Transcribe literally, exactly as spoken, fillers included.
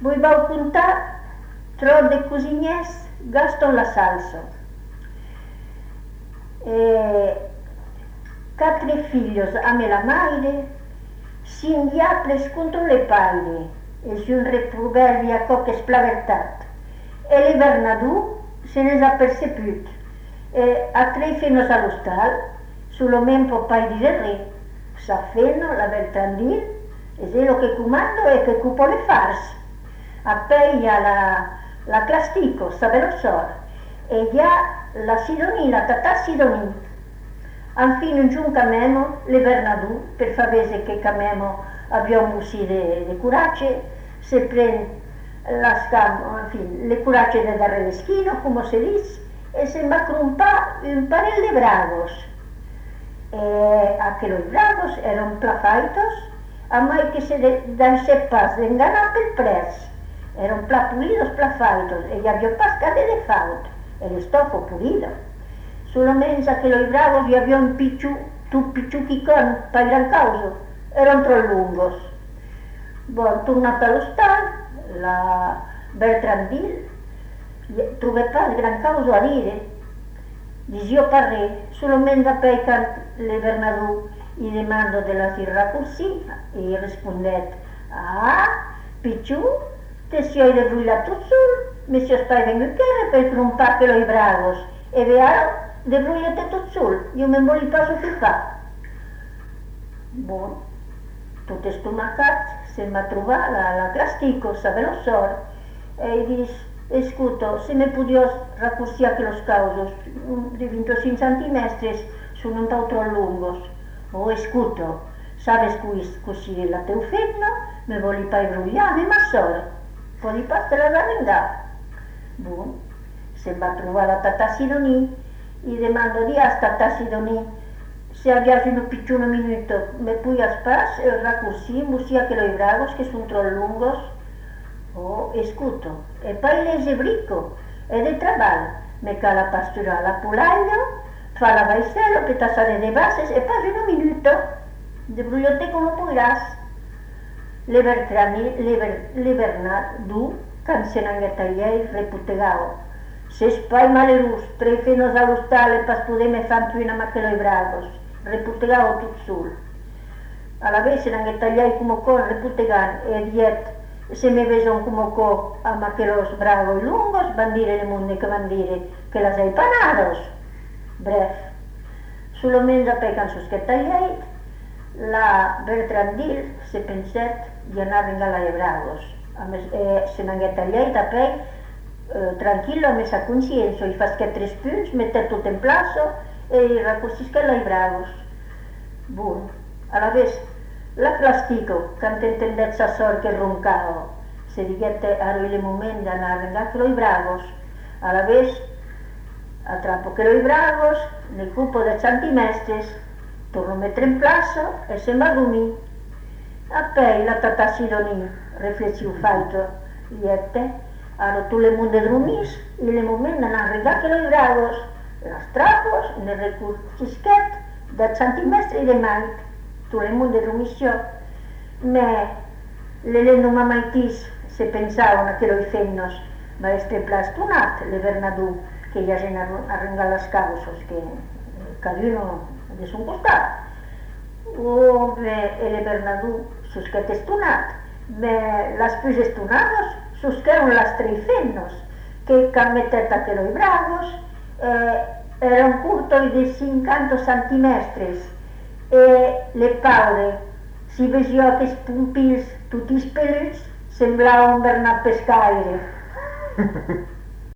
Voi vau contar tro de cosinyers Gaston la salsa. E quatre filhos a me la maire, sin diaples contro le paire, és un reproverbi a coq esplavertat. E le Bernadou se n'és aperceput, e a trei fenos a l'hostal, solament po pai dire re, sa feno, la Bertrandil, es lo que comando e che cupo le fars. A peia la, la Clastico, sa velosor, e ja la Sidonie, la tatà Sidonie. Enfin, un giorno camemo, le Bernadou, per far vedere che camemo abbiamo uscito de, de coraggio, se prende la scampo, enfin, le coraggio de darrere l'eschino, come si dice, e se va a crumpar un parell de bravos. E aquellos bravos eran plafaitos, a mai que se dan ser pas d'enganar pel pres. Eran pla pulidos, plafaitos, e ja havia pas cade de faut, el estofo pulido. Solamente aquellos bravos ja havia un pichu, tu pichuquicón, pa gran causo, eran tro lungos. Bon, tornat a l'hostal, la Bertrandil, trobé pas gran causa a dire, disio parré, solamente apaican le Bernadou i demando de la tirra cursi, e respondet, ah, pichu, te si oi de bruilar tot sol, me si os pai vengo quere per crumpar que loi bravos, e vearo, de bruiate tot sol, io me'n voli pas ocupar. Bon, tot estomacat, se'n va trobar la, la Clastico, sa velosor, e dis, escuto, se me pudios racurciar que los causos de veinticinco centimestres son un pau tro lungos. O escuto, sabes così la teu fetna, me voli pa ibrullar, me ma sola, podi pas te la arrengar. Bon, se'n va trobar la tatà Sidonie i demando di a tatà Sidonie, se habías uno pichuno minuto, me puias pas racurcir, musia que los bravos que son tro lungos. Oh, escuto, e poi les brico, e de treball, me cala pasturar la polaglio, fa la vaissello, que tasare de bases, e pas un minuto, de brullote como podrás. Le Bertrani, le, Ber, le Bernadou, can se n'angueta iei, reputegao. Ses pai malerus, trei fenos a l'hostal, e pas poder me fan tuina ma che loi bravos, reputegao tot sul. A la vez se n'angueta iei como con, reputegan, e diet, se me veson como co amb aquellos bravos lungos, van dire le monde que van dire que las hai panados. Bref, solament apecan sus que talleit, la Bertrandil se penset i anaven a la de bravos. A més, eh, se n'anguet talleit apec, eh, tranquil·lo, a més a consciència, i fas que tres punts, meter tot en plaço, e recursis que la de bravos. Bon, a la vez, la Clastico, quand entendet sa sort que roncao, se diguette ara el moment d'anar a arrengar que los bravos, a la vez atrapo que los bravos, nel cupo de centimestres, torno a mettere in plaço e se'n va a dormir. Apoi la tatà Sidonie reflexiu faito, diette, ara tu le monde dormis, i le moment d'anar a arrengar que los bravos, las trapos, nel recurcisquet de centimestre i de mait, tu le monde dormissió, me l'Eleno mamaitis se pensava que loi fennos, ma este plastonat, le Bernadou, que ja s'han arrengat les causos, que cada uno de son costat. O le Bernadou, sus que t'estonat, me las pues estonados, sus que eran las trei fennos, que can metet que loi bravos, eh, eran curtos de cinquanta centimestres, e le paude, si vegio aquests pumpils tutis peluts, semblava un Bernat Pescaire.